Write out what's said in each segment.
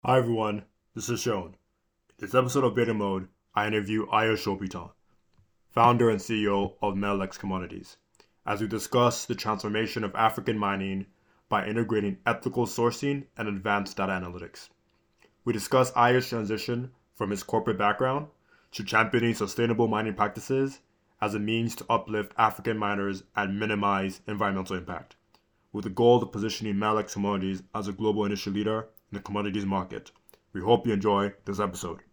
Hi everyone, this is Sean. In this episode of Beta Mode, I interview Ayo Shopitan, founder and CEO of Metalex Commodities, as we discuss the transformation of African mining by integrating ethical sourcing and advanced data analytics. We discuss Ayo's transition from his corporate background to championing sustainable mining practices as a means to uplift African miners and minimize environmental impact, with the goal of positioning Metalex Commodities as a global industry leader in the commodities market. We hope you enjoy this episode.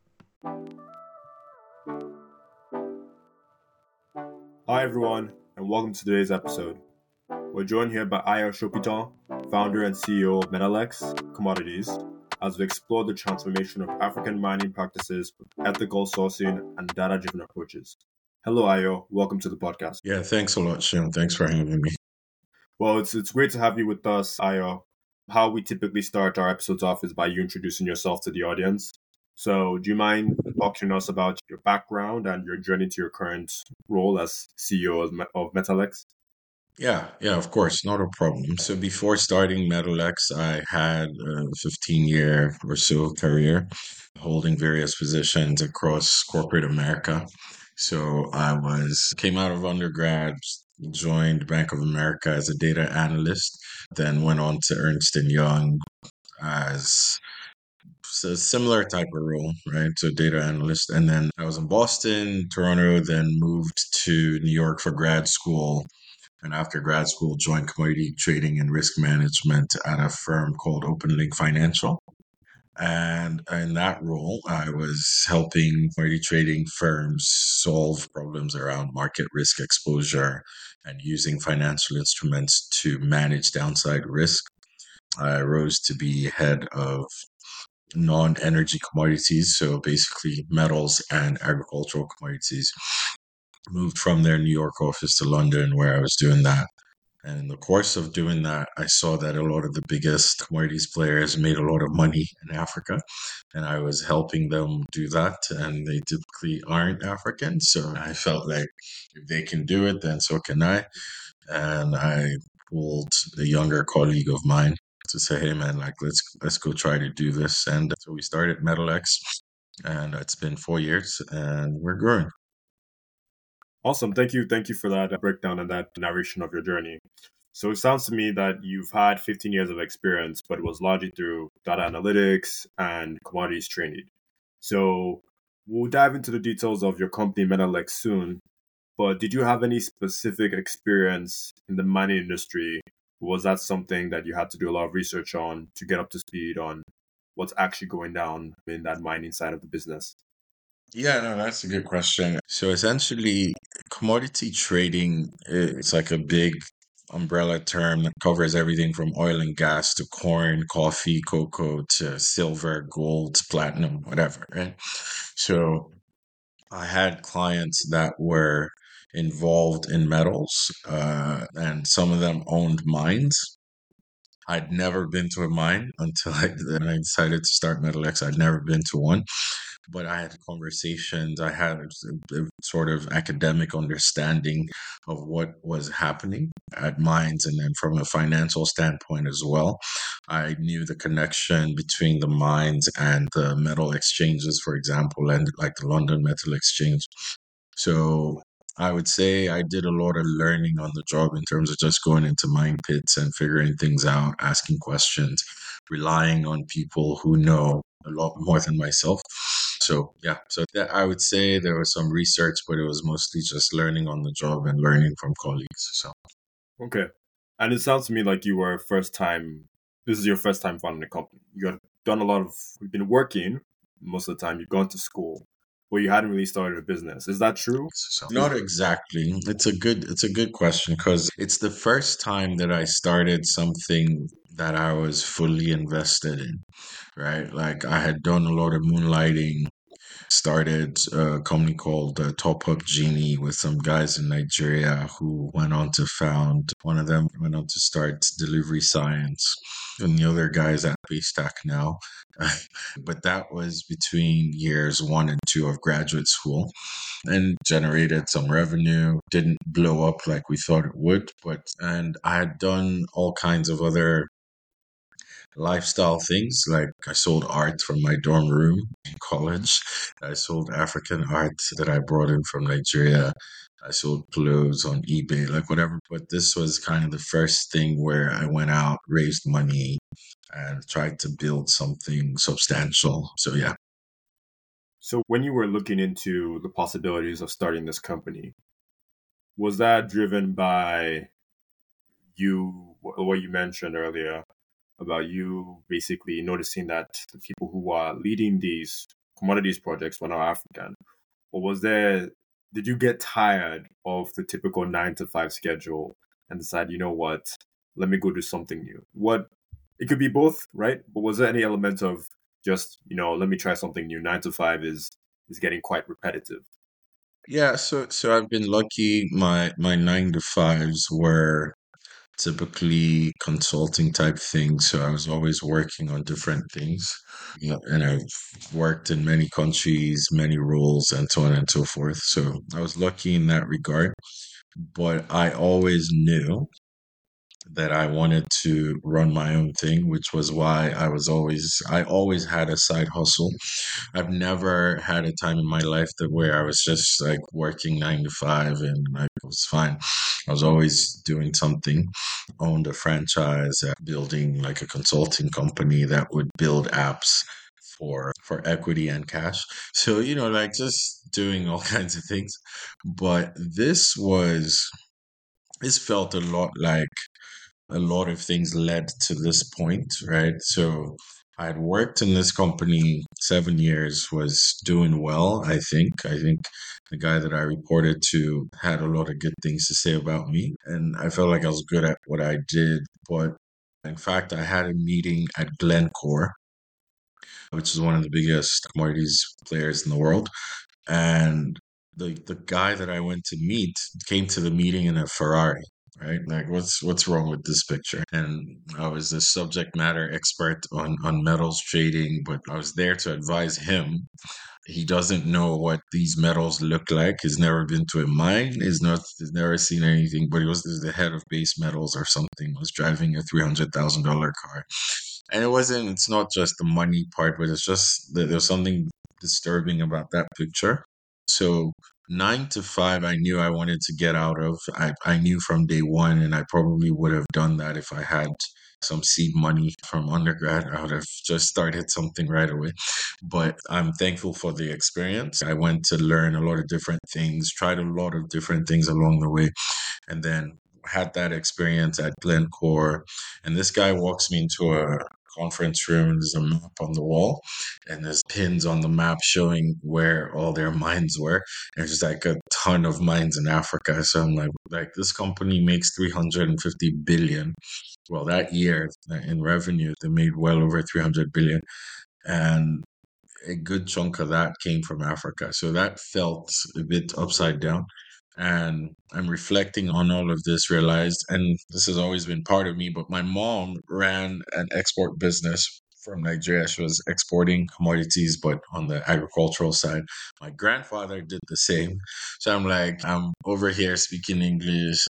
Hi everyone, and welcome to today's episode. We're joined here by Ayo Shopitan, founder and CEO of Metalex Commodities, as we explore the transformation of African mining practices with ethical sourcing and data-driven approaches. Hello Ayo, welcome to the podcast. Yeah, thanks a lot, Sean. Thanks for having me. Well, it's great to have you with us, Ayo. How we typically start our episodes off is by you introducing yourself to the audience. So, do you mind talking to us about your background and your journey to your current role as CEO of Metalex? Yeah, of course, not a problem. So before starting Metalex, I had a 15-year or so career holding various positions across corporate America. So came out of undergrad, joined Bank of America as a data analyst, then went on to Ernst& and Young as a similar type of role, right? So data analyst. And then I was in Boston, Toronto, then moved to New York for grad school. And after grad school, joined commodity trading and risk management at a firm called OpenLink Financial. And in that role, I was helping commodity trading firms solve problems around market risk exposure and using financial instruments to manage downside risk. I rose to be head of non-energy commodities, so basically metals and agricultural commodities. Moved from their New York office to London, where I was doing that. And in the course of doing that, I saw that a lot of the biggest commodities players made a lot of money in Africa, and I was helping them do that. And they typically aren't African, so I felt like if they can do it, then so can I. And I pulled a younger colleague of mine to say, "Hey, man, like let's go try to do this." And so we started Metalex, and it's been 4 years, and we're growing. Awesome. Thank you for that breakdown and that narration of your journey. So it sounds to me that you've had 15 years of experience, but it was largely through data analytics and commodities trading. So we'll dive into the details of your company, Metalex, soon. But did you have any specific experience in the mining industry? Was that something that you had to do a lot of research on to get up to speed on what's actually going down in that mining side of the business? Yeah, no, that's a good question. So essentially, commodity trading, it's like a big umbrella term that covers everything from oil and gas to corn, coffee, cocoa to silver, gold, platinum, whatever, right? So I had clients that were involved in metals, and some of them owned mines. I'd never been to a mine until then I decided to start Metalex. I'd never been to one, but I had conversations. I had a sort of academic understanding of what was happening at mines, and then from a financial standpoint as well. I knew the connection between the mines and the metal exchanges, for example, and like the London Metal Exchange. So I would say I did a lot of learning on the job in terms of just going into mine pits and figuring things out, asking questions, relying on people who know a lot more than myself. So yeah, so that I would say there was some research, but it was mostly just learning on the job and learning from colleagues. So Okay. And it sounds to me like you were this is your first time founding a company. You've been working most of the time, you've gone to school, but you hadn't really started a business. Is that true? not exactly. It's a good question because it's the first time that I started something that I was fully invested in, right? Like I had done a lot of moonlighting, started a company called Top Up Genie with some guys in Nigeria who went on to found, one of them went on to start Delivery Science, and the other guy's at Paystack now. But that was between years 1 and 2 of graduate school and generated some revenue. Didn't blow up like we thought it would, and I had done all kinds of other lifestyle things. Like I sold art from my dorm room in college. I sold African art that I brought in from Nigeria. I sold clothes on eBay, like whatever. But this was kind of the first thing where I went out, raised money, and tried to build something substantial. So yeah. So when you were looking into the possibilities of starting this company, was that driven by what you mentioned earlier about you basically noticing that the people who are leading these commodities projects were not African? Or did you get tired of the typical 9 to 5 schedule and decide, you know what, let me go do something new? It could be both, right? But was there any element of just, let me try something new? 9 to 5 is getting quite repetitive. Yeah, so I've been lucky. My 9 to 5s were typically consulting type things. So I was always working on different things. Yeah, and I've worked in many countries, many roles, and so on and so forth. So I was lucky in that regard. But I always knew that I wanted to run my own thing, which was why I always had a side hustle. I've never had a time in my life that where I was just like working 9 to 5 and like it was fine. I was always doing something, owned a franchise, building like a consulting company that would build apps for equity and cash. So, like just doing all kinds of things. But this felt a lot like a lot of things led to this point, right? So I'd worked in this company 7 years, was doing well, I think. I think the guy that I reported to had a lot of good things to say about me, and I felt like I was good at what I did. But in fact, I had a meeting at Glencore, which is one of the biggest commodities players in the world. And the guy that I went to meet came to the meeting in a Ferrari, right? Like what's wrong with this picture? And I was the subject matter expert on metals trading, but I was there to advise him. He doesn't know what these metals look like. He's never been to a mine. He's never seen anything, but he was the head of base metals or something, was driving a $300,000 car. And it's not just the money part, but it's just that there's something disturbing about that picture. So 9 to 5, I knew I wanted to get out of. I knew from day one, and I probably would have done that if I had some seed money from undergrad. I would have just started something right away. But I'm thankful for the experience. I went to learn a lot of different things, tried a lot of different things along the way, and then had that experience at Glencore. And this guy walks me into a conference room, and there's a map on the wall, and there's pins on the map showing where all their mines were. And there's like a ton of mines in Africa. So I'm like this company makes 350 billion. Well, that year in revenue, they made well over 300 billion. And a good chunk of that came from Africa. So that felt a bit upside down. And I'm reflecting on all of this, realized, and this has always been part of me, but my mom ran an export business from Nigeria. She was exporting commodities, but on the agricultural side. My grandfather did the same. So I'm like, I'm over here speaking English,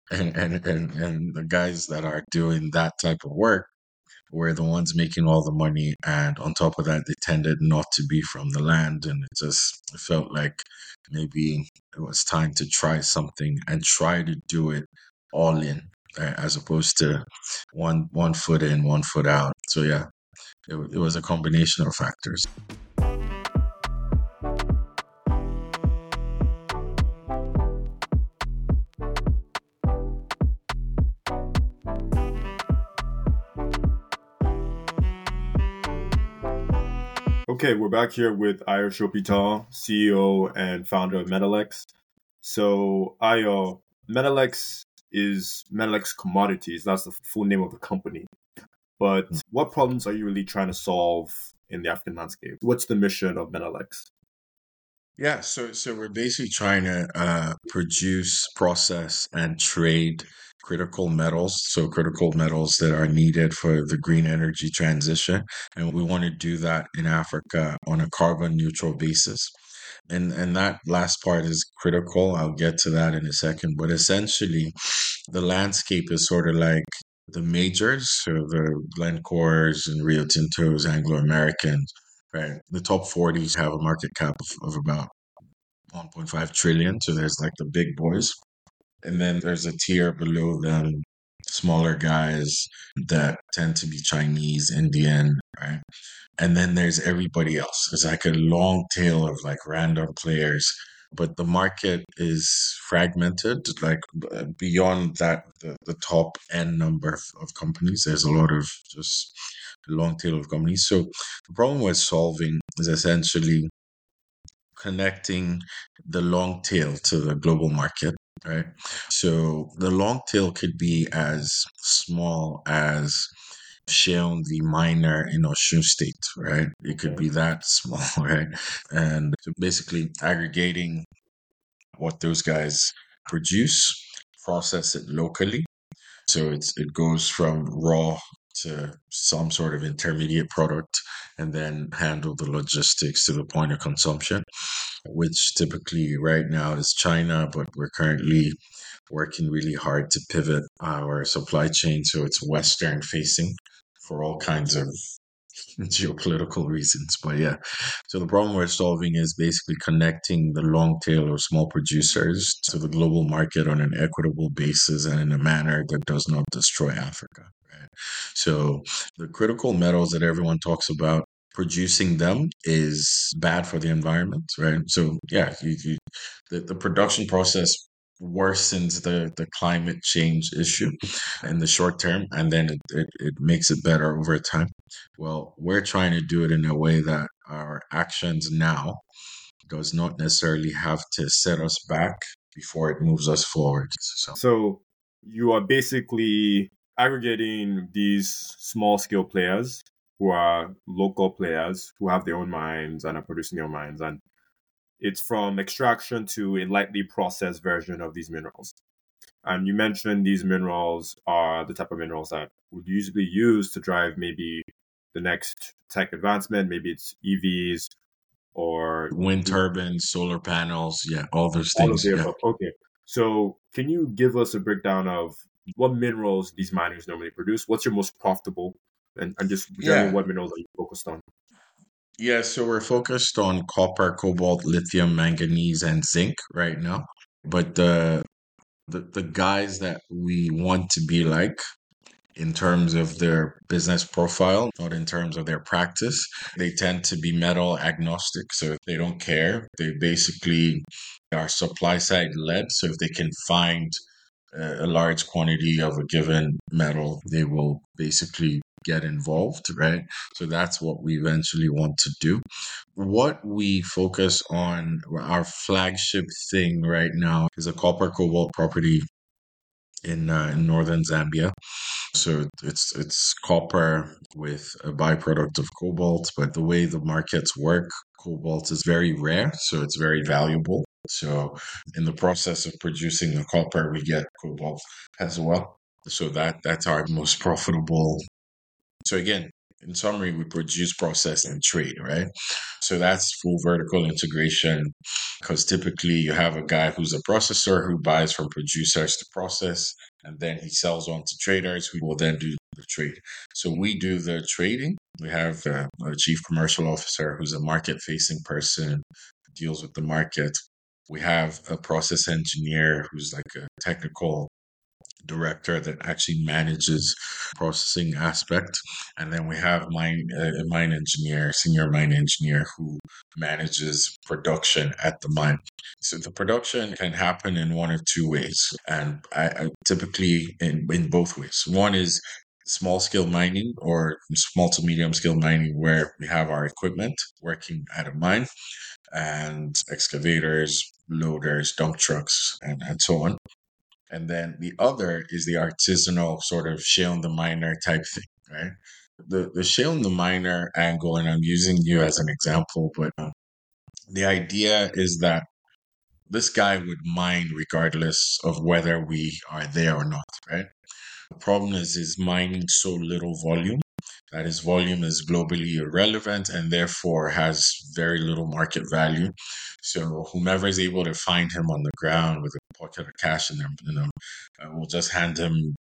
and the guys that are doing that type of work were the ones making all the money. And on top of that, they tended not to be from the land. And it felt like maybe it was time to try something and try to do it all in, as opposed to one foot in, 1 foot out. So yeah, it was a combination of factors. Okay, we're back here with Ayo Shopitan, CEO and founder of Metalex. So, Ayo, Metalex is Metalex Commodities. That's the full name of the company. But what problems are you really trying to solve in the African landscape? What's the mission of Metalex? Yeah, so we're basically trying to produce, process, and trade critical metals. So critical metals that are needed for the green energy transition, and we want to do that in Africa on a carbon neutral basis. And that last part is critical. I'll get to that in a second. But essentially, the landscape is sort of like the majors, so the Glencores and Rio Tintos, Anglo Americans, right? The top 40s have a market cap of about 1.5 trillion. So there's like the big boys. And then there's a tier below them, smaller guys that tend to be Chinese, Indian, right? And then there's everybody else. It's like a long tail of like random players. But the market is fragmented, like beyond that, the top end number of companies. There's a lot of just a long tail of companies. So the problem we're solving is essentially connecting the long tail to the global market, right? So the long tail could be as small as Sheon the miner in Osun State, right? It could Okay. be that small, right? And so basically aggregating what those guys produce, process it locally. So it goes from raw to some sort of intermediate product and then handle the logistics to the point of consumption, which typically right now is China, but we're currently working really hard to pivot our supply chain so it's Western facing for all kinds of geopolitical reasons. But yeah, so the problem we're solving is basically connecting the long tail of small producers to the global market on an equitable basis and in a manner that does not destroy Africa. Right. So the critical metals that everyone talks about, producing them is bad for the environment, right? So yeah, the production process worsens the climate change issue in the short term, and then it makes it better over time. Well, we're trying to do it in a way that our actions now does not necessarily have to set us back before it moves us forward. So, So you are basically aggregating these small scale players who are local players who have their own mines and are producing their own mines. And it's from extraction to a lightly processed version of these minerals. And you mentioned these minerals are the type of minerals that would usually use to drive maybe the next tech advancement. Maybe it's EVs or wind turbines, solar panels, yeah, all those all of things. the Yeah. above. Okay. So can you give us a breakdown of what minerals these miners normally produce? What's your most profitable? And just generally, Yeah. what minerals are you focused on? Yeah. So we're focused on copper, cobalt, lithium, manganese, and zinc right now. But the guys that we want to be like in terms of their business profile, not in terms of their practice. They tend to be metal agnostic, so they don't care. They basically are supply side led. So if they can find a large quantity of a given metal, they will basically get involved, right? So that's what we eventually want to do. What we focus on, our flagship thing right now is a copper cobalt property in northern Zambia. So it's copper with a byproduct of cobalt, but the way the markets work, cobalt is very rare, so it's very valuable. So in the process of producing the copper, we get cobalt as well. So that's our most profitable. So again, in summary, we produce, process, and trade, right? So that's full vertical integration because typically you have a guy who's a processor who buys from producers to process, and then he sells on to traders who will then do the trade. So we do the trading. We have a chief commercial officer who's a market facing person who deals with the market. We have a process engineer who's like a technical director that actually manages processing aspect, and then we have a mine engineer, senior mine engineer, who manages production at the mine. So the production can happen in one of two ways, and I typically in both ways. One is small scale mining or small to medium scale mining, where we have our equipment working at a mine and excavators, loaders, dump trucks, and so on. And then the other is the artisanal sort of shale in the miner type thing, right? The shale in the miner angle, and I'm using you as an example, but the idea is that this guy would mine regardless of whether we are there or not, right? The problem is mining so little volume that his volume is globally irrelevant and therefore has very little market value. So whomever is able to find him on the ground with a pocket of cash in them, will just hand him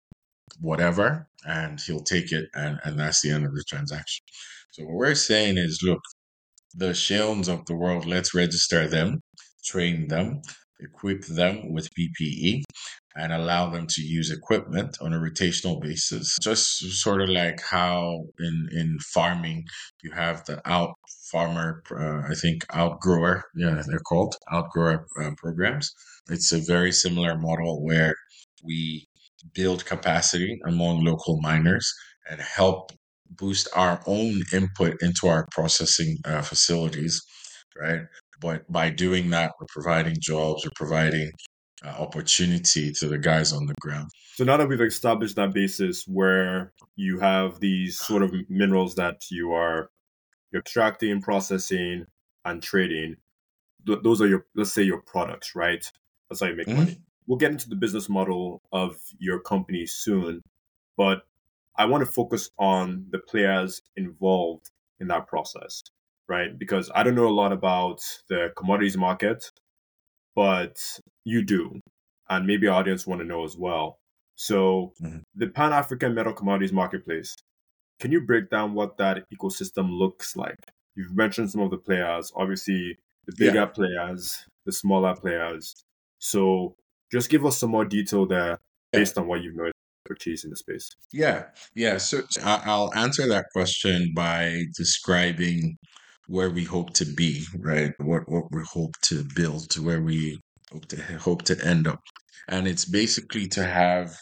whatever, and he'll take it, and that's the end of the transaction. So what we're saying is, look, the Xiaoms of the world, let's register them, train them, equip them with PPE, and allow them to use equipment on a rotational basis. Just sort of like how in farming you have the out farmer, I think outgrower, yeah, they're called outgrower programs. It's a very similar model where we build capacity among local miners and help boost our own input into our processing facilities, right? But by doing that, we're providing jobs, we're providing opportunity to the guys on the ground. So now that we've established that basis where you have these sort of minerals that you're extracting, processing, and trading, those are your, let's say, your products, right? That's how you make money. Mhm. We'll get into the business model of your company soon, but I want to focus on the players involved in that process, right? Because I don't know a lot about the commodities market, but you do, and maybe our audience want to know as well. So, Mhm. the Pan African Metal Commodities Marketplace, can you break down what that ecosystem looks like? You've mentioned some of the players, obviously the Yeah. bigger players, the smaller players. So just give us some more detail there Yeah. based on what you've noticed expertise in the space. Yeah. Yeah. So I'll answer that question by describing where we hope to be, right? What we hope to build, to where we hope to end up. And it's basically to have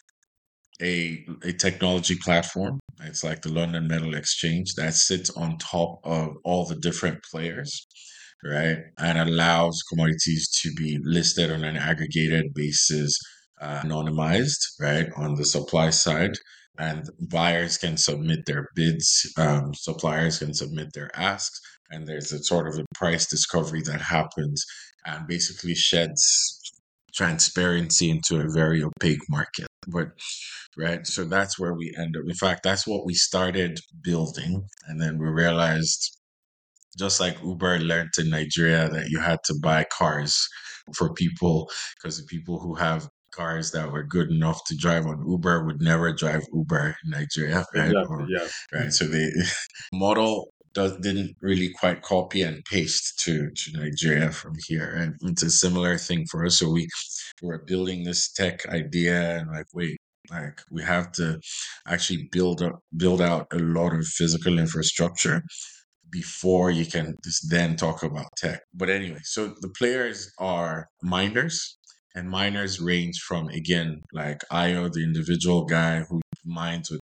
a technology platform. It's like the London Metal Exchange that sits on top of all the different players, right? And allows commodities to be listed on an aggregated basis, anonymized, right, on the supply side. And buyers can submit their bids, suppliers can submit their asks, and there's a sort of a price discovery that happens and basically sheds transparency into a very opaque market. But right, so that's where we end up. In fact, that's what we started building, and then we realized, just like Uber learned in Nigeria, that you had to buy cars for people, because the people who have cars that were good enough to drive on Uber would never drive Uber in Nigeria, right? Exactly, Or yeah. right, so the model didn't really quite copy and paste to Nigeria from here, and it's a similar thing for us. So we were building this tech idea, and like, wait, like we have to actually build out a lot of physical infrastructure before you can just then talk about tech. But anyway, so the players are miners, and miners range from, again, like Io, the individual guy who mines with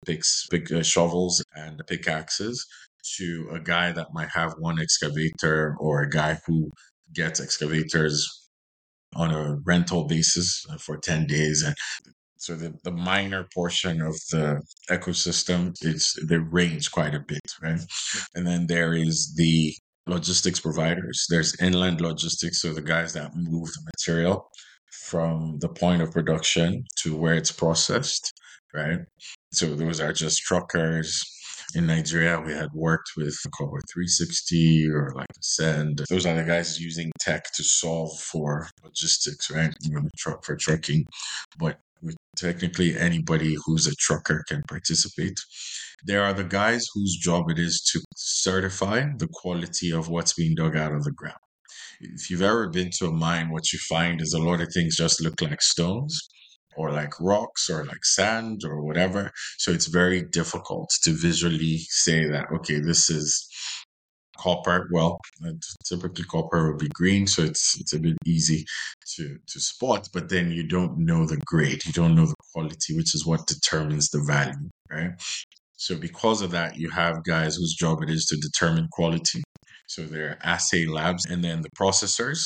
shovels and pickaxes, to a guy that might have one excavator, or a guy who gets excavators on a rental basis for 10 days. And so the minor portion of the ecosystem is, they range quite a bit, right? And then there is the logistics providers. There's inland logistics, so the guys that move the material from the point of production to where it's processed, right? So those are just truckers. In Nigeria, we had worked with Cobra 360 or like Send. Those are the guys using tech to solve for logistics, right? Truck for trucking. But technically, anybody who's a trucker can participate. There are the guys whose job it is to certify the quality of what's being dug out of the ground. If you've ever been to a mine, what you find is a lot of things just look like stones or like rocks or like sand or whatever. So it's very difficult to visually say that, okay, this is copper. Well, typically copper will be green, so it's a bit easy to spot. But then you don't know the grade, you don't know the quality, which is what determines the value, right? So because of that, you have guys whose job it is to determine quality. So they're assay labs, and then the processors.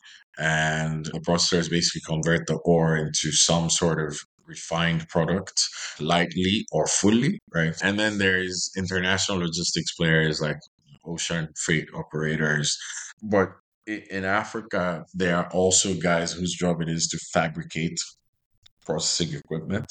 And the processors basically convert the ore into some sort of refined product, lightly or fully, right? And then there's international logistics players like ocean freight operators. But in Africa, there are also guys whose job it is to fabricate processing equipment,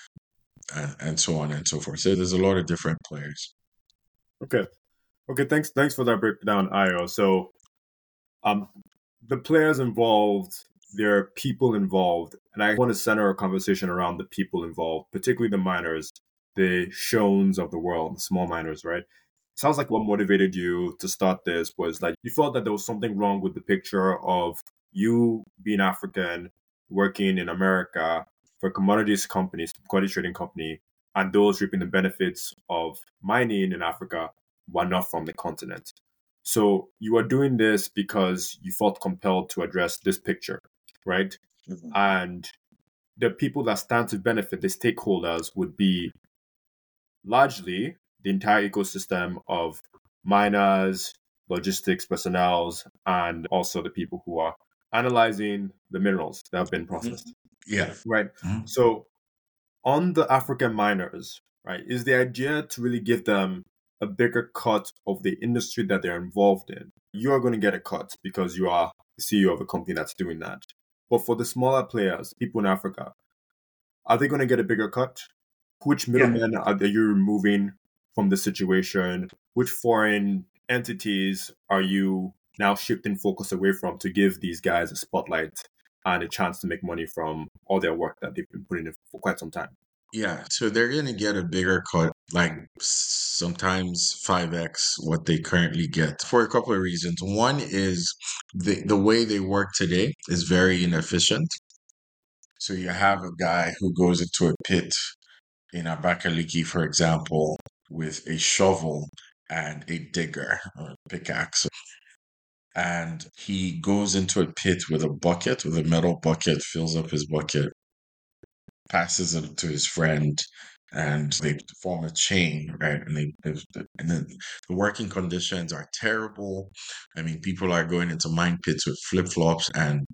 and so on and so forth. So there's a lot of different players. Okay. Okay, thanks for that breakdown, Io. So um the players involved, there are people involved, and I want to center our conversation around the people involved, particularly the miners, the Shones of the world, the small miners, right? Sounds like what motivated you to start this was like you felt that there was something wrong with the picture of you being African, working in America for commodities companies, commodity trading company, and those reaping the benefits of mining in Africa were not from the continent. So you are doing this because you felt compelled to address this picture, right? Mhm. And the people that stand to benefit, the stakeholders, would be largely the entire ecosystem of miners, logistics personnel, and also the people who are analyzing the minerals that have been Mhm. processed, Yeah. right? Mhm. So on the African miners, right, is the idea to really give them a bigger cut of the industry that they're involved in. You are going to get a cut because you are the CEO of a company that's doing that. But for the smaller players, people in Africa, are they going to get a bigger cut? Which Yeah. middlemen are you removing from the situation? Which foreign entities are you now shifting focus away from to give these guys a spotlight and a chance to make money from all their work that they've been putting in for quite some time? Yeah. So they're going to get a bigger cut, like sometimes 5x what they currently get for a couple of reasons. One is the way they work today is very inefficient. So you have a guy who goes into a pit in Abakaliki, for example, with a shovel and a digger or a pickaxe. And he goes into a pit with a bucket, with a metal bucket, fills up his bucket, passes it to his friend, and they form a chain, right? And then the working conditions are terrible. I mean, people are going into mine pits with flip flops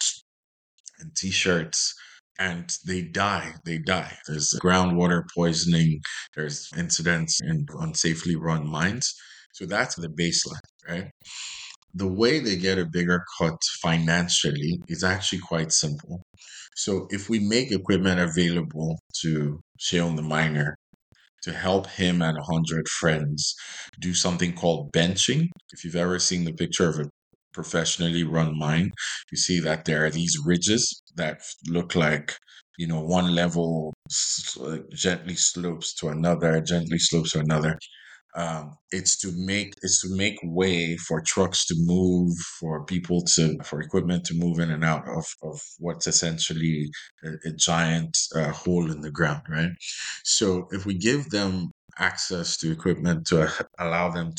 and t-shirts, and they die. They die. There's groundwater poisoning. There's incidents in unsafely run mines. So that's the baseline, right? The way they get a bigger cut financially is actually quite simple. So if we make equipment available to Sheon the miner to help him and 100 friends do something called benching. If you've ever seen the picture of a professionally run mine, you see that there are these ridges that look like, one level gently slopes to another, gently slopes to another. It's to make way for trucks to move, for equipment to move in and out of what's essentially a giant hole in the ground, right? So if we give them access to equipment to allow them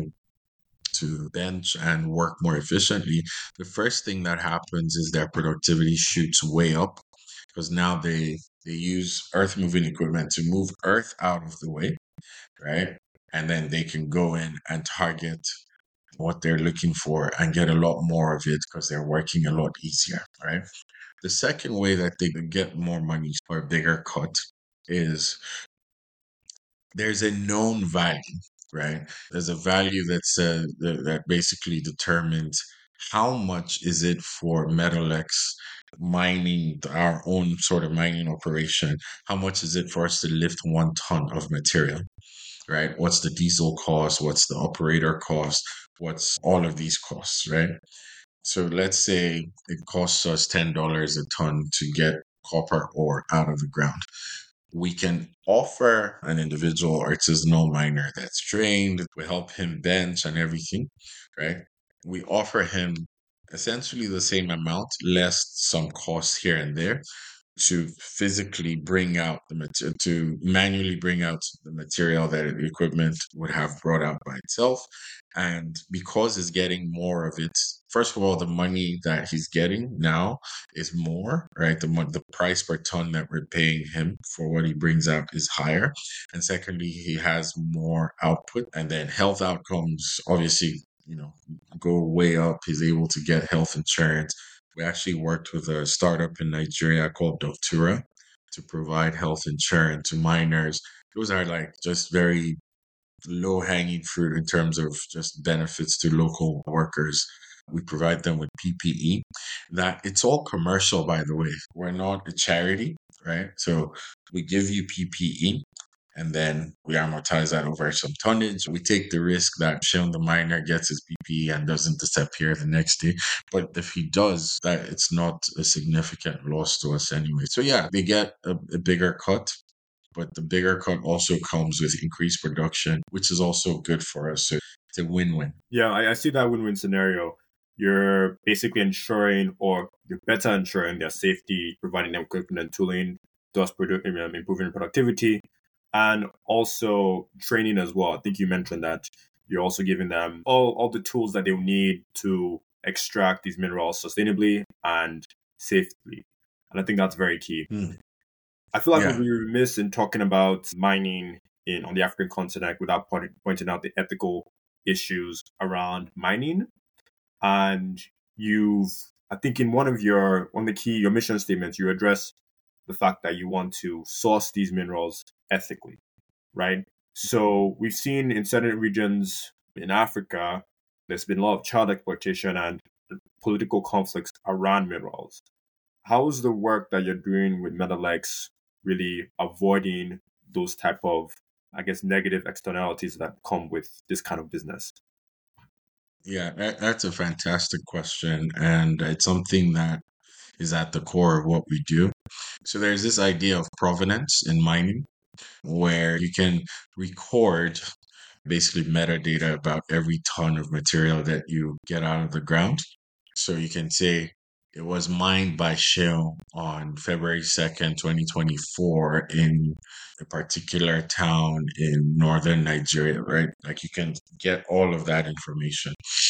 to bench and work more efficiently, the first thing that happens is their productivity shoots way up because now they use earth moving equipment to move earth out of the way, right? And then they can go in and target what they're looking for and get a lot more of it because they're working a lot easier, right? The second way that they can get more money or a bigger cut is there's a known value, right? There's a value that basically determines how much is it for Metalex mining our own sort of mining operation. How much is it for us to lift 1 ton of material? Right? What's the diesel cost? What's the operator cost? What's all of these costs, right? So let's say it costs us $10 a ton to get copper ore out of the ground. We can offer an individual artisanal miner that's trained, we help him bench and everything, right? We offer him essentially the same amount, less some costs here and there, to physically bring out to manually bring out the material that the equipment would have brought out by itself. And because he's getting more of it, first of all, the money that he's getting now is more, right? The price per ton that we're paying him for what he brings out is higher. And secondly, he has more output, and then health outcomes obviously, go way up. He's able to get health insurance. We actually worked with a startup in Nigeria called Doctura to provide health insurance to miners. Those are like just very low hanging fruit in terms of just benefits to local workers. We provide them with PPE. That it's all commercial, by the way. We're not a charity, right? So we give you PPE and then we amortize that over some tonnage. We take the risk that Sean the miner gets his PPE and doesn't disappear the next day. But if he does, that it's not a significant loss to us anyway. So yeah, they get a bigger cut, but the bigger cut also comes with increased production, which is also good for us. So it's a win-win. Yeah, I see that win-win scenario. You're basically ensuring, or you're better ensuring their safety, providing them equipment and tooling, thus improving productivity, and also training as well. I think you mentioned that you're also giving them all the tools that they'll need to extract these minerals sustainably and safely. And I think that's very key. Hmm. I feel like we'll Yeah. be remiss in talking about mining on the African continent without pointing out the ethical issues around mining. And you've, I think, in one of the key your mission statements, you address the fact that you want to source these minerals ethically, right? So we've seen in certain regions in Africa, there's been a lot of child exploitation and political conflicts around minerals. How is the work that you're doing with Metalex really avoiding those type of, I guess, negative externalities that come with this kind of business? Yeah, that's a fantastic question. And it's something that is at the core of what we do. So there's this idea of provenance in mining where you can record basically metadata about every ton of material that you get out of the ground. So you can say it was mined by Shell on February 2nd, 2024 in a particular town in northern Nigeria, right? Like you can get all of that information.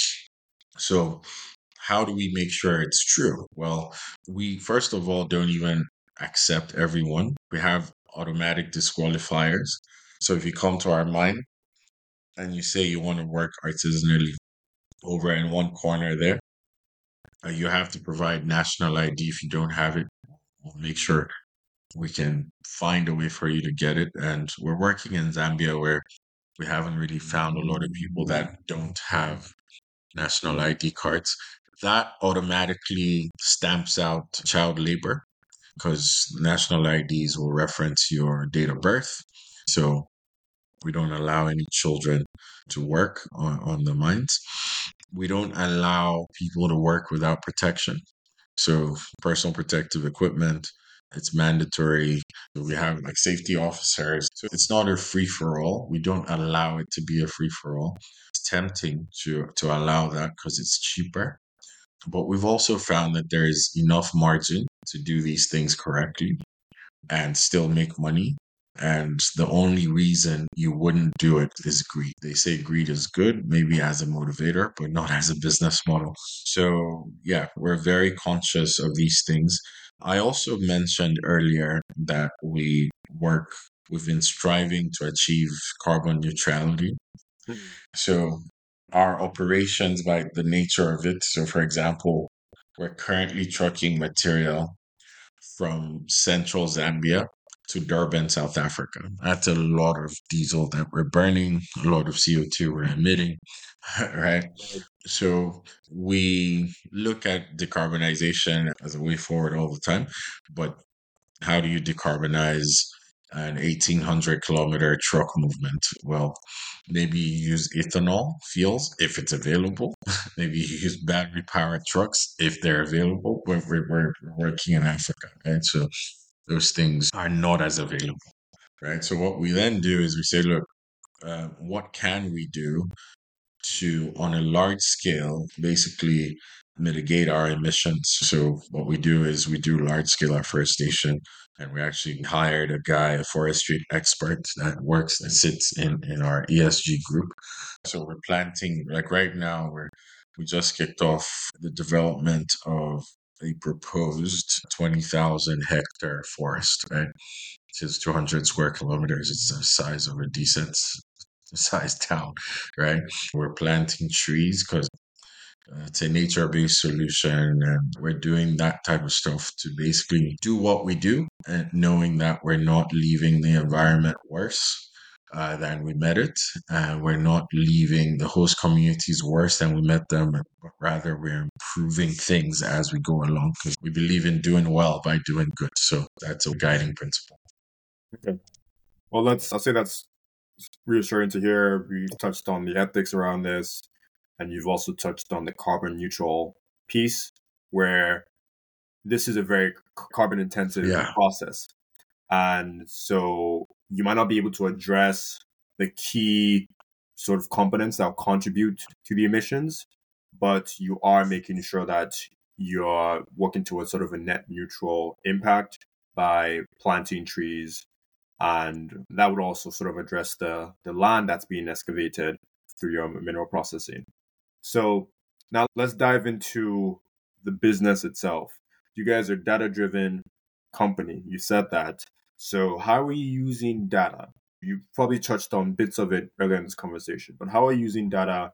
So how do we make sure it's true? Well, we first of all don't even accept everyone. We have automatic disqualifiers. So if you come to our mine and you say you want to work artisanally over in one corner there, you have to provide national ID. If you don't have it, we'll make sure we can find a way for you to get it. And we're working in Zambia where we haven't really found a lot of people that don't have national ID cards. That automatically stamps out child labor because national IDs will reference your date of birth. So we don't allow any children to work on the mines. We don't allow people to work without protection. So personal protective equipment, it's mandatory. We have like safety officers. So it's not a free for all. We don't allow it to be a free for all. It's tempting to allow that because it's cheaper. But we've also found that there is enough margin to do these things correctly and still make money. And the only reason you wouldn't do it is greed. They say greed is good, maybe as a motivator, but not as a business model. So, yeah, we're very conscious of these things. I also mentioned earlier that we've been striving to achieve carbon neutrality. So, our operations, by the nature of it, so for example, we're currently trucking material from central Zambia to Durban, South Africa. That's a lot of diesel that we're burning, a lot of CO2 we're emitting, right? So we look at decarbonization as a way forward all the time, but how do you decarbonize an 1,800-kilometer truck movement? Well, maybe you use ethanol fuels if it's available. Maybe you use battery powered trucks if they're available. We're working in Africa, right? So those things are not as available, right? So what we then do is we say, look, what can we do to, on a large scale, basically mitigate our emissions? So what we do is we do large scale afforestation, and we actually hired a guy, a forestry expert that sits in our ESG group. So we're planting, like right now, we just kicked off the development of a proposed 20,000 hectare forest, right? It's 200 square kilometers. It's the size of a decent sized town, right? We're planting trees because it's a nature based solution. And we're doing that type of stuff to basically do what we do and knowing that we're not leaving the environment worse. Than we met it. We're not leaving the host communities worse than we met them, but rather we're improving things as we go along because we believe in doing well by doing good. So that's a guiding principle. Okay. I'll say that's reassuring to hear. We've touched on the ethics around this, and you've also touched on the carbon neutral piece, where this is a very carbon intensive Yeah. process. And so you might not be able to address the key sort of components that will contribute to the emissions, but you are making sure that you're working towards sort of a net neutral impact by planting trees. And that would also sort of address the land that's being excavated through your mineral processing. So now let's dive into the business itself. You guys are data driven company. You said that. So how are you using data? You probably touched on bits of it earlier in this conversation, but how are you using data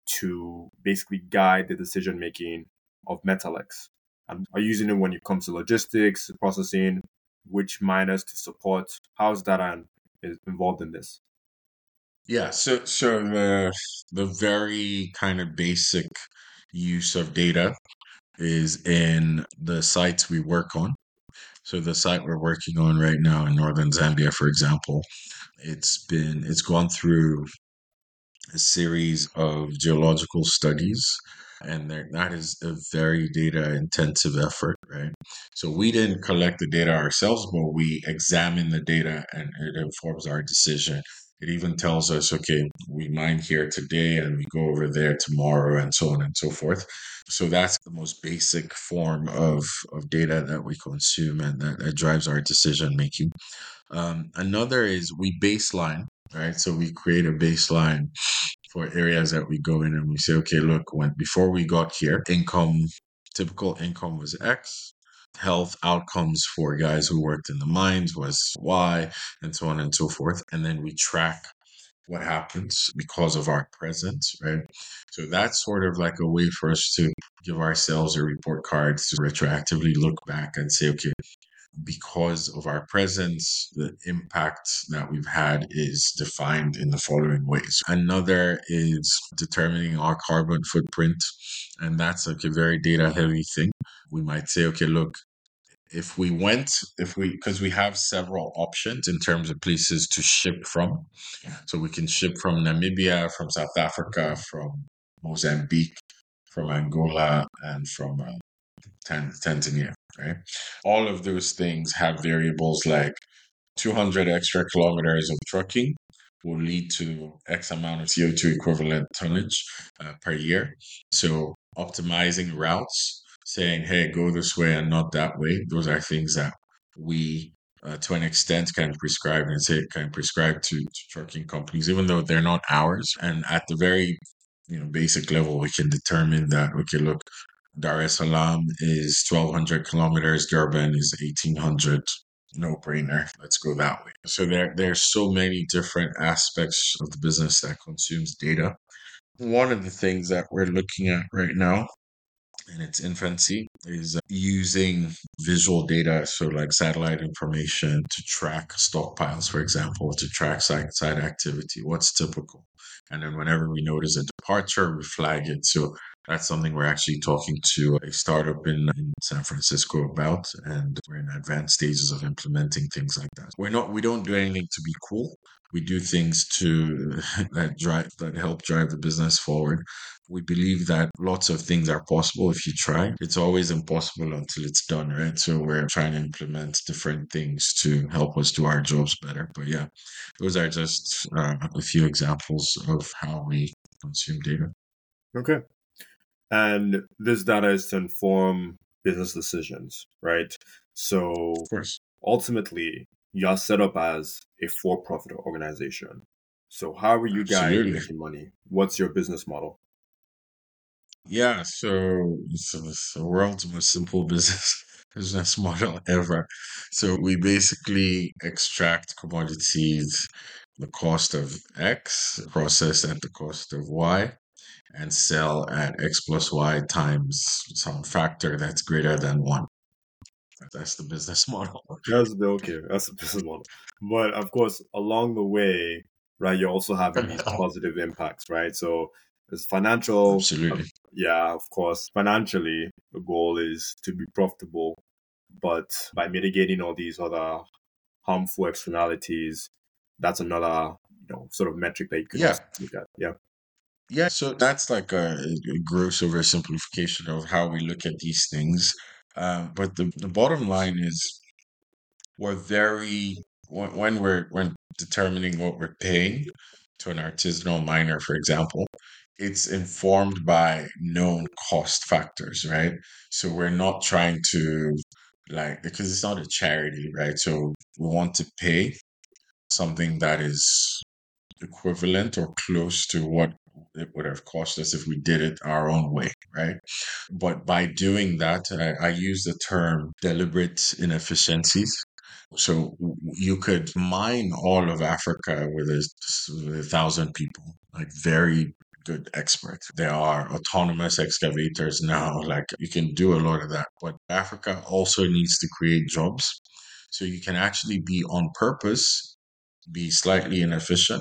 to basically guide the decision making of Metalex? And are you using it when it comes to logistics, processing, which miners to support? How's data involved in this? Yeah, so the very kind of basic use of data is in the sites we work on. So the site we're working on right now in northern Zambia, for example, it's gone through a series of geological studies, and that is a very data intensive effort, right? So we didn't collect the data ourselves, but we examine the data and it informs our decision. It even tells us, okay, we mine here today and we go over there tomorrow, and so on and so forth. So that's the most basic form of data that we consume, and that drives our decision making. Another is we baseline, right? So we create a baseline for areas that we go in and we say, okay, look, when before we got here, typical income was X, health outcomes for guys who worked in the mines was Y, and so on and so forth. And then we track what happens because of our presence, right? So that's sort of like a way for us to give ourselves a report card to retroactively look back and say, okay, because of our presence, the impact that we've had is defined in the following ways. Another is determining our carbon footprint, and that's like a very data heavy thing. We might say, okay, look, because we have several options in terms of places to ship from. So we can ship from Namibia, from South Africa, from Mozambique, from Angola, and from Tanzania, right? All of those things have variables like 200 extra kilometers of trucking will lead to X amount of CO2 equivalent tonnage per year. So optimizing routes, saying, hey, go this way and not that way, those are things that we, to an extent, can prescribe and say can prescribe to trucking companies, even though they're not ours. And at the very basic level, we can determine that, okay, look, Dar es Salaam is 1,200 kilometers, Durban is 1,800. No brainer. Let's go that way. So there's so many different aspects of the business that consumes data. One of the things that we're looking at right now in its infancy is using visual data, so like satellite information to track stockpiles, for example, to track site activity, what's typical. And then whenever we notice a departure, we flag it. So that's something we're actually talking to a startup in San Francisco about, and we're in advanced stages of implementing things like that. We don't do anything to be cool. We do things to that help drive the business forward. We believe that lots of things are possible if you try. It's always impossible until it's done, right? So we're trying to implement different things to help us do our jobs better. But yeah, those are just a few examples of how we consume data. Okay. And this data is to inform business decisions, right? So Of course. ultimately, you're set up as a for profit organization. So, how are you guys Absolutely. making money? What's your business model? Yeah, so it's the world's most simple business model ever. So we basically extract commodities, the cost of X, process at the cost of Y, and sell at X plus Y times some factor that's greater than one. That's the business model. That's the business model. But of course, along the way, right, you're also having these positive impacts, right? So, as financial, Absolutely. yeah, of course, financially, the goal is to be profitable, but by mitigating all these other harmful externalities, that's another sort of metric that you could Yeah. also look at. Yeah. Yeah, so that's like a gross oversimplification of how we look at these things. But the bottom line is we're very when we're determining what we're paying to an artisanal miner, for example, it's informed by known cost factors, right? So we're not trying to like because it's not a charity, right? So we want to pay something that is equivalent or close to what it would have cost us if we did it our own way, right? But by doing that, I use the term deliberate inefficiencies. So you could mine all of Africa with 1,000 people, like very good experts. There are autonomous excavators now, like you can do a lot of that. But Africa also needs to create jobs. So you can actually be on purpose, be slightly inefficient.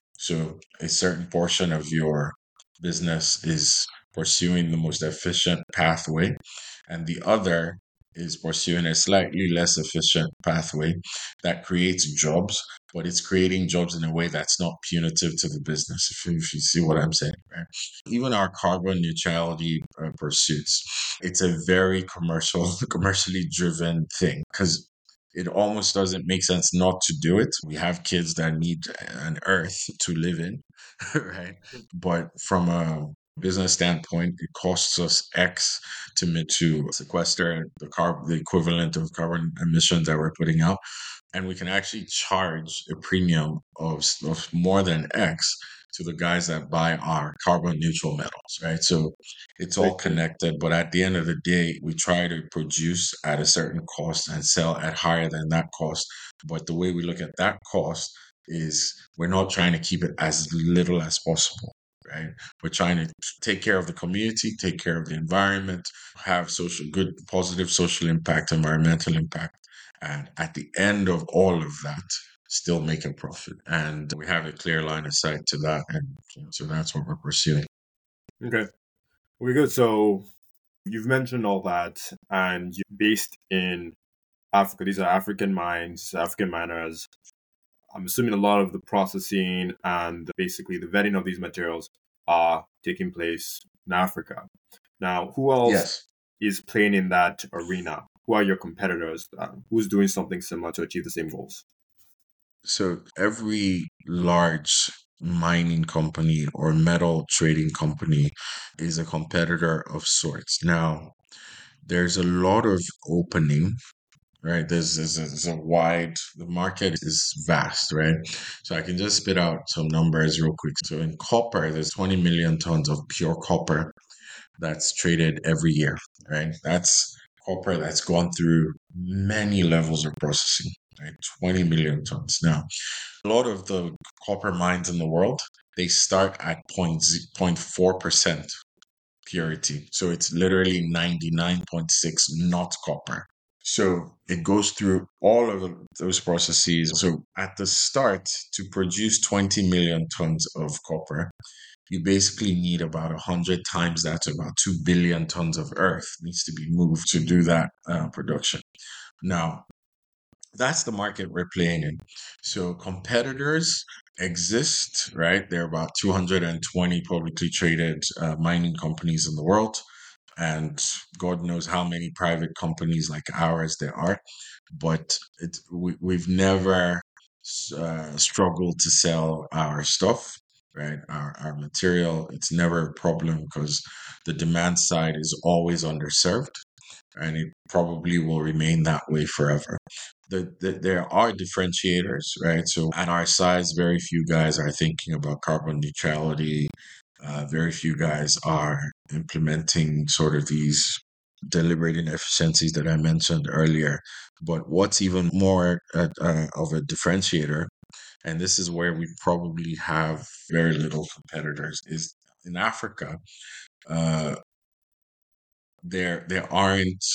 So a certain portion of your business is pursuing the most efficient pathway, and the other is pursuing a slightly less efficient pathway that creates jobs, but it's creating jobs in a way that's not punitive to the business, if you see what I'm saying, right? Even our carbon neutrality pursuits, it's a very commercially driven thing because it almost doesn't make sense not to do it. We have kids that need an earth to live in, right? But from a business standpoint, it costs us X to sequester the equivalent of carbon emissions that we're putting out, and we can actually charge a premium of more than X to the guys that buy our carbon neutral metals, right? So it's all Right. connected, but at the end of the day, we try to produce at a certain cost and sell at higher than that cost. But the way we look at that cost is we're not trying to keep it as little as possible. Right. We're trying to take care of the community, take care of the environment, have good, positive social impact, environmental impact, and at the end of all of that, still make a profit. And we have a clear line of sight to that. And so that's what we're pursuing. Okay. We're good. So you've mentioned all that, and you're based in Africa. These are African mines, African miners. I'm assuming a lot of the processing and basically the vetting of these materials are taking place in Africa. Now, who else Yes. is playing in that arena? Who are your competitors? Who's doing something similar to achieve the same goals? So every large mining company or metal trading company is a competitor of sorts. Now, there's a lot of opening, right? There's a wide, the market is vast, right? So I can just spit out some numbers real quick. So in copper, there's 20 million tons of pure copper that's traded every year, right? That's copper that's gone through many levels of processing, right? 20 million tons. Now, a lot of the copper mines in the world, they start at 0.4% purity. So it's literally 99.6 not copper. So it goes through all of those processes. So at the start, to produce 20 million tons of copper, you basically need about 100 times that, so about 2 billion tons of earth needs to be moved to do that production. Now, that's the market we're playing in. So competitors exist, right? There are about 220 publicly traded mining companies in the world, and God knows how many private companies like ours there are. But we've never struggled to sell our stuff, right? Our material. It's never a problem because the demand side is always underserved, and it probably will remain that way forever. There are differentiators, right? So at our size, very few guys are thinking about carbon neutrality. Very few guys are implementing sort of these deliberate inefficiencies that I mentioned earlier. But what's even more of a differentiator, and this is where we probably have very little competitors, is in Africa. Uh, there aren't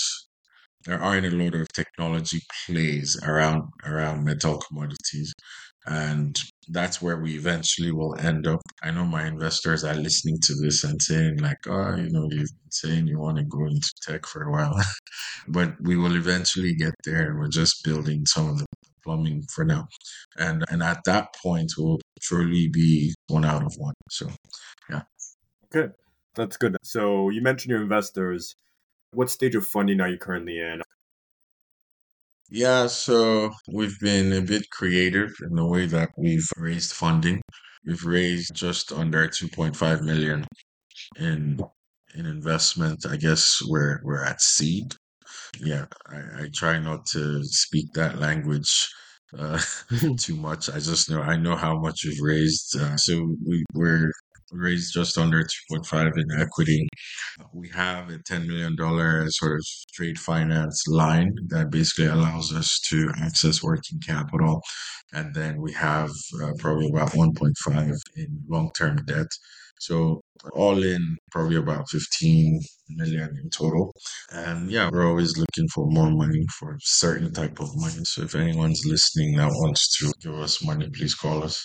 a lot of technology plays around metal commodities, and that's where we eventually will end up. I know my investors are listening to this and saying like, oh, you've been saying you want to go into tech for a while, but we will eventually get there. We're just building some of the plumbing for now. And at that point, we'll surely be one out of one. So, yeah. Okay, that's good. So you mentioned your investors. What stage of funding are you currently in? Yeah, so we've been a bit creative in the way that we've raised funding. We've raised just under 2.5 million in investment. I guess we're at seed. Yeah, I try not to speak that language uh, too much. I know how much we've raised. So we're raised just under 2.5 in equity. We have a $10 million sort of trade finance line that basically allows us to access working capital. And then we have probably about 1.5 in long-term debt. So all in, probably about 15 million in total. And yeah, we're always looking for more money for certain type of money. So if anyone's listening that wants to give us money, please call us.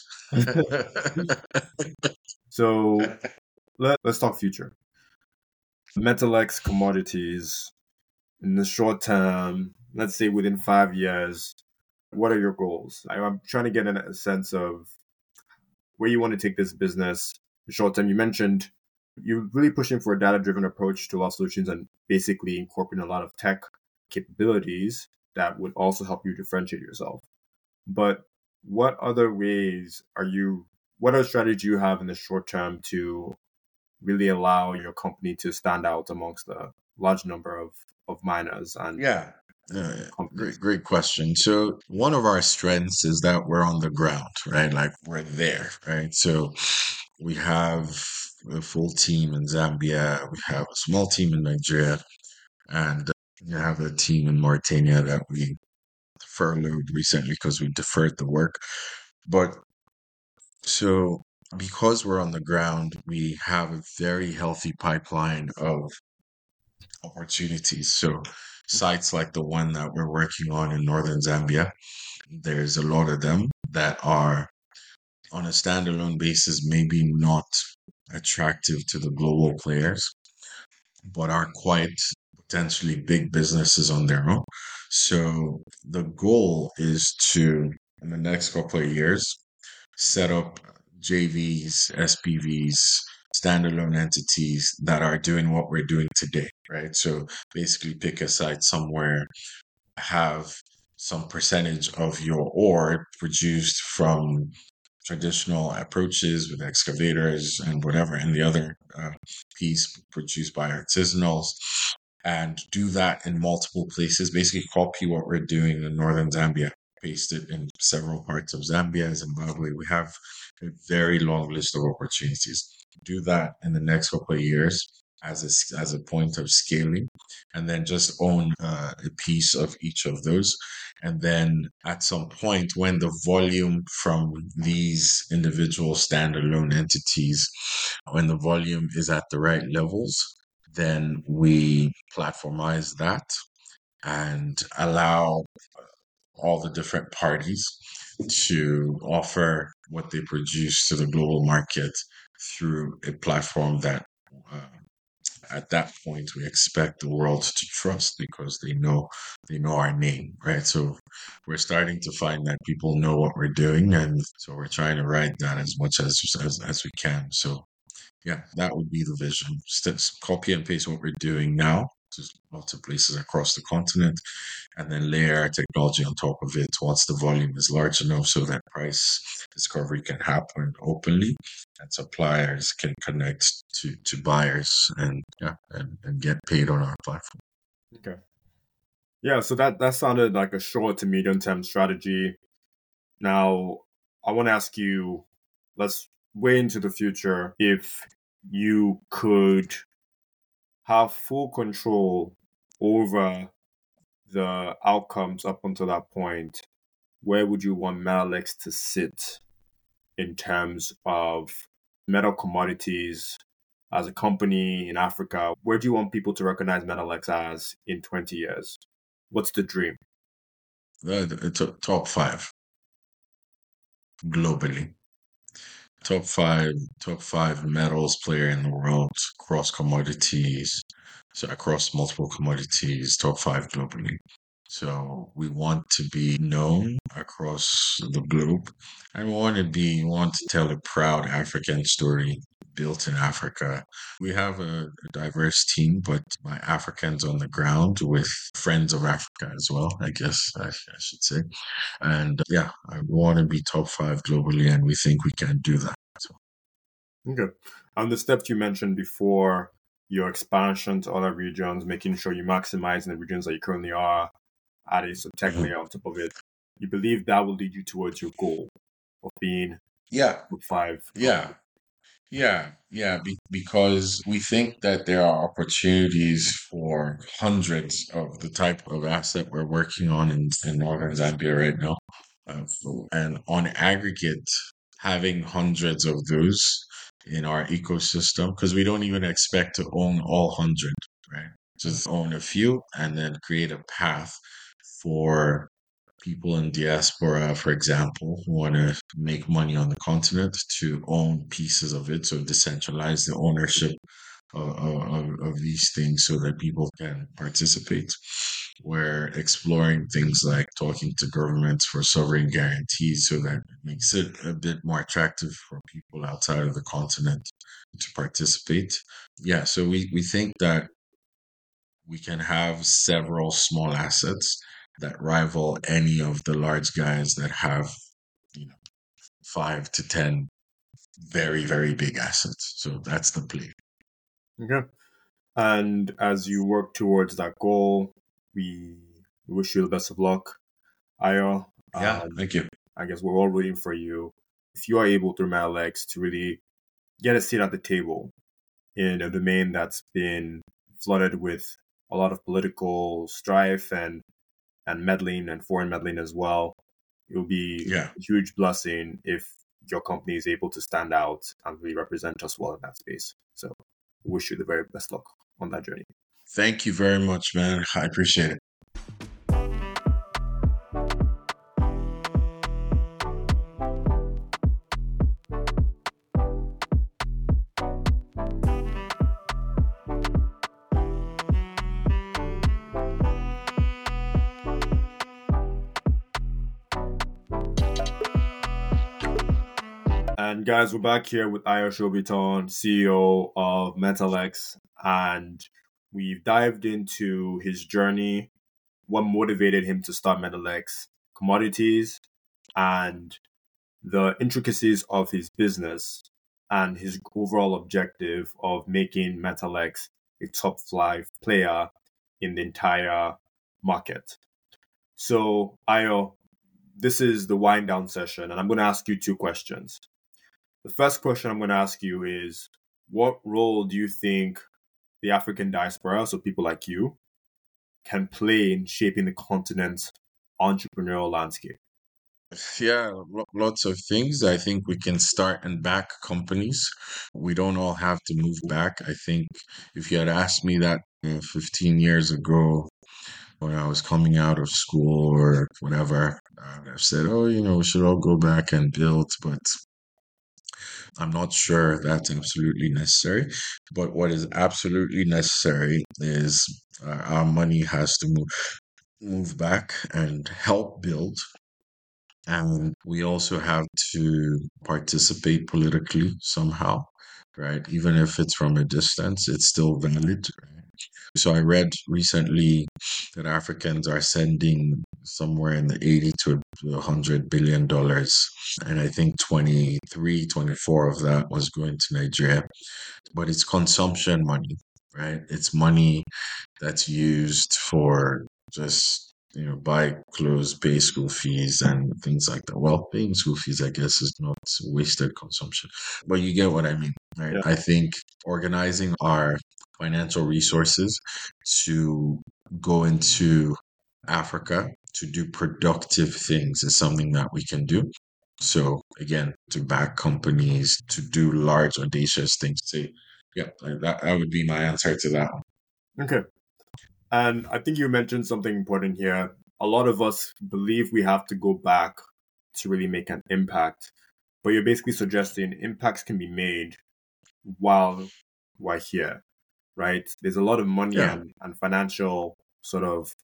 So let's talk future. Metalex commodities in the short term, let's say within 5 years, what are your goals? I'm trying to get a sense of where you want to take this business. The short term, you mentioned you're really pushing for a data driven approach to a lot of solutions and basically incorporating a lot of tech capabilities that would also help you differentiate yourself. But what other ways what other strategy do you have in the short term to really allow your company to stand out amongst a large number of miners and Yeah. companies? Great question. So one of our strengths is that we're on the ground, right? Like we're there, right? So we have a full team in Zambia, we have a small team in Nigeria, and we have a team in Mauritania that we furloughed recently because we deferred the work. But so because we're on the ground, we have a very healthy pipeline of opportunities. So sites like the one that we're working on in northern Zambia, there's a lot of them that are on a standalone basis, maybe not attractive to the global players, but are quite potentially big businesses on their own. So the goal is to, in the next couple of years, set up JVs, SPVs, standalone entities that are doing what we're doing today, right? So basically pick a site somewhere, have some percentage of your ore produced from traditional approaches with excavators and whatever, and the other piece produced by artisanals, and do that in multiple places. Basically, copy what we're doing in northern Zambia, paste it in several parts of Zambia, Zimbabwe. We have a very long list of opportunities. Do that in the next couple of years as a point of scaling, and then just own a piece of each of those. And then at some point, when the volume from these individual standalone entities, when the volume is at the right levels, then we platformize that and allow all the different parties to offer what they produce to the global market through a platform that uh, at that point we expect the world to trust because they know our name, right? So we're starting to find that people know what we're doing, and so we're trying to ride that as much as we can. So yeah, that would be the vision. Just copy and paste what we're doing now to lots of places across the continent, and then layer our technology on top of it once the volume is large enough so that price discovery can happen openly and suppliers can connect to buyers and yeah and get paid on our platform. Okay. Yeah, so that sounded like a short to medium term strategy. Now, I want to ask you, let's way into the future. If you could have full control over the outcomes up until that point, where would you want Metalex to sit in terms of metal commodities as a company in Africa? Where do you want people to recognize Metalex as in 20 years? What's the dream? It's a top five globally. Top five metals player in the world across commodities, so across multiple commodities, top five globally. So we want to be known across the globe, and we want to tell a proud African story built in Africa. We have a diverse team, but my Africans on the ground with friends of Africa as well, I guess I should say. And yeah, I want to be top five globally, and we think we can do that. So, Okay. And the steps you mentioned before, your expansion to other regions, making sure you maximize in the regions that you currently are, adding some tech mhm. layer on top of it, you believe that will lead you towards your goal of being Yeah, top five yeah. globally. Because we think that there are opportunities for hundreds of the type of asset we're working on in northern Zambia right now. And on aggregate, having hundreds of those in our ecosystem, because we don't even expect to own all 100, right? Just own a few and then create a path for people in diaspora, for example, who want to make money on the continent to own pieces of it. So decentralize the ownership of these things so that people can participate. We're exploring things like talking to governments for sovereign guarantees so that it makes it a bit more attractive for people outside of the continent to participate. Yeah, so we think that we can have several small assets that rival any of the large guys that have, you know, 5 to 10 very, very big assets. So that's the play. Okay. And as you work towards that goal, we wish you the best of luck, Ayo. Yeah, thank you. I guess we're all rooting for you. If you are able through Malex to really get a seat at the table in a domain that's been flooded with a lot of political strife and meddling and foreign meddling as well, it will be Yeah. a huge blessing if your company is able to stand out and really represent us well in that space. So, wish you the very best luck on that journey. Thank you very much, man. I appreciate it. And guys, we're back here with Ayo Shobiton, CEO of Metalex, and we've dived into his journey, what motivated him to start Metalex, commodities, and the intricacies of his business, and his overall objective of making Metalex a top five player in the entire market. So, Ayo, this is the wind down session, and I'm going to ask you two questions. The first question I'm going to ask you is, what role do you think the African diaspora, so people like you, can play in shaping the continent's entrepreneurial landscape? Yeah, lots of things. I think we can start and back companies. We don't all have to move back. I think if you had asked me that 15 years ago when I was coming out of school or whatever, I've said, oh, we should all go back and build. But I'm not sure that's absolutely necessary. But what is absolutely necessary is our money has to move back and help build. And we also have to participate politically somehow, right? Even if it's from a distance, it's still valid. Right? So I read recently that Africans are sending somewhere in the 80 to $100 billion. And I think 23, 24 of that was going to Nigeria. But it's consumption money, right? It's money that's used for just buy clothes, pay school fees, and things like that. Well, paying school fees, I guess, is not wasted consumption, but you get what I mean, right? Yeah. I think organizing our financial resources to go into Africa to do productive things is something that we can do. So again, to back companies, to do large, audacious things. So yeah, that would be my answer to that one. Okay. And I think you mentioned something important here. A lot of us believe we have to go back to really make an impact. But you're basically suggesting impacts can be made while we're here, right? There's a lot of money Yeah. and financial sort of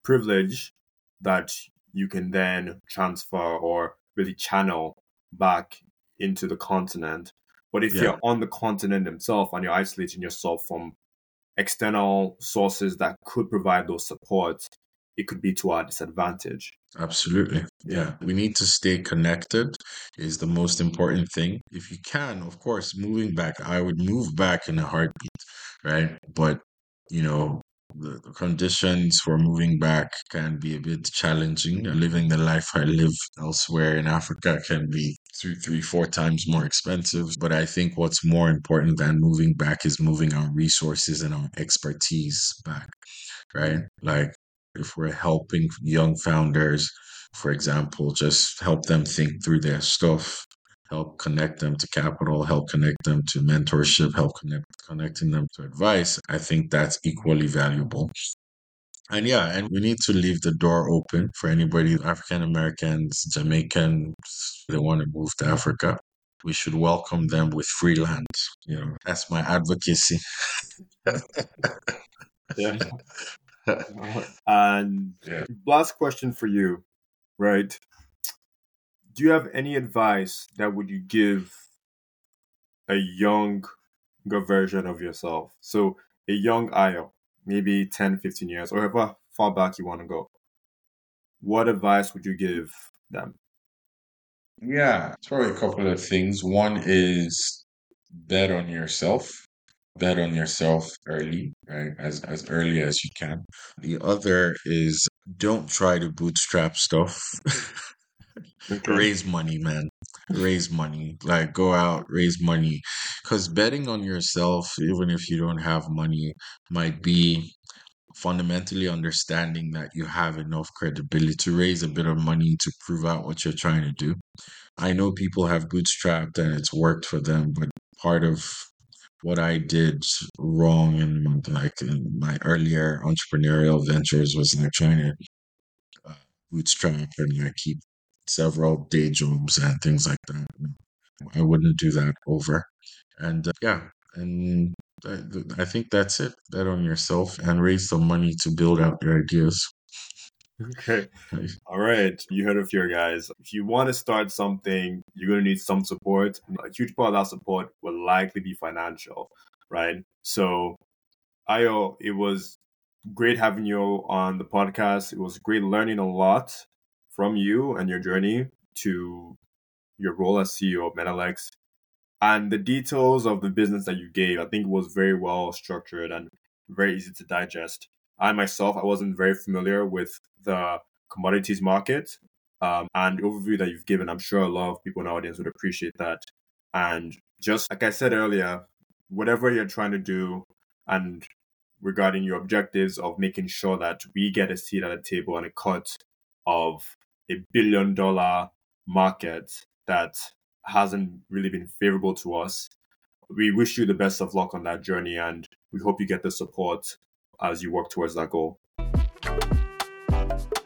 privilege that you can then transfer or really channel back into the continent. But if Yeah, you're on the continent itself and you're isolating yourself from external sources that could provide those supports, it could be to our disadvantage. absolutely. Yeah. Yeah, we need to stay connected is the most important thing. If you can, of course, moving back, I would move back in a heartbeat, right? But, you know, the conditions for moving back can be a bit challenging. Living the life I live elsewhere in Africa can be two, three, four times more expensive. But I think what's more important than moving back is moving our resources and our expertise back, right? Like if we're helping young founders, for example, just help them think through their stuff, help connect them to capital, help connect them to mentorship, connecting them to advice. I think that's equally valuable. And yeah, and we need to leave the door open for anybody, African Americans, Jamaicans, they want to move to Africa. We should welcome them with free land. You know, that's my advocacy. Yeah. And Yeah. last question for you, right? Do you have any advice that would you give a younger version of yourself? So a young Ayo, maybe 10, 15 years, or however far back you want to go. What advice would you give them? Yeah, it's probably a couple of things. One is bet on yourself. Bet on yourself early, right? As early as you can. The other is don't try to bootstrap stuff. Okay. Raise money, man. Raise money. Like go out, raise money. Because betting on yourself, even if you don't have money, might be fundamentally understanding that you have enough credibility to raise a bit of money to prove out what you're trying to do. I know people have bootstrapped and it's worked for them, but part of what I did wrong in my earlier entrepreneurial ventures was like trying to bootstrap and like keep several day jobs and things like that. I wouldn't do that over. And yeah, and I think that's it. Bet on yourself and raise some money to build out your ideas. Okay. All right. You heard of here, guys. If you want to start something, you're going to need some support. A huge part of that support will likely be financial, right? So, Ayo, it was great having you on the podcast. It was great learning a lot from you and your journey to your role as CEO of Menelex. And the details of the business that you gave, I think was very well structured and very easy to digest. I myself, I wasn't very familiar with the commodities market. And the overview that you've given, I'm sure a lot of people in the audience would appreciate that. And just like I said earlier, whatever you're trying to do and regarding your objectives of making sure that we get a seat at the table and a cut of $1 billion market that hasn't really been favorable to us. We wish you the best of luck on that journey and we hope you get the support as you work towards that goal.